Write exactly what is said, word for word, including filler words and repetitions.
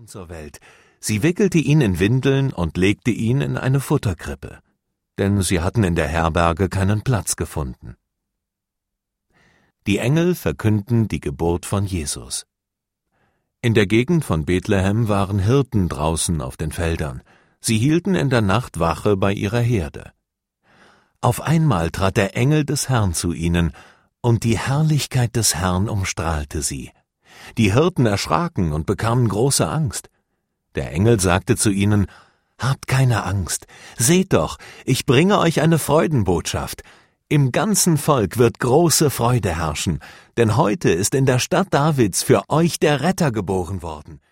Sohn zur Welt. Sie wickelte ihn in Windeln und legte ihn in eine Futterkrippe, denn sie hatten in der Herberge keinen Platz gefunden. Die Engel verkünden die Geburt von Jesus. In der Gegend von Bethlehem waren Hirten draußen auf den Feldern. Sie hielten in der Nacht Wache bei ihrer Herde. Auf einmal trat der Engel des Herrn zu ihnen, und die Herrlichkeit des Herrn umstrahlte sie. Die Hirten erschraken und bekamen große Angst. Der Engel sagte zu ihnen: »Habt keine Angst, seht doch, ich bringe euch eine Freudenbotschaft. Im ganzen Volk wird große Freude herrschen, denn heute ist in der Stadt Davids für euch der Retter geboren worden.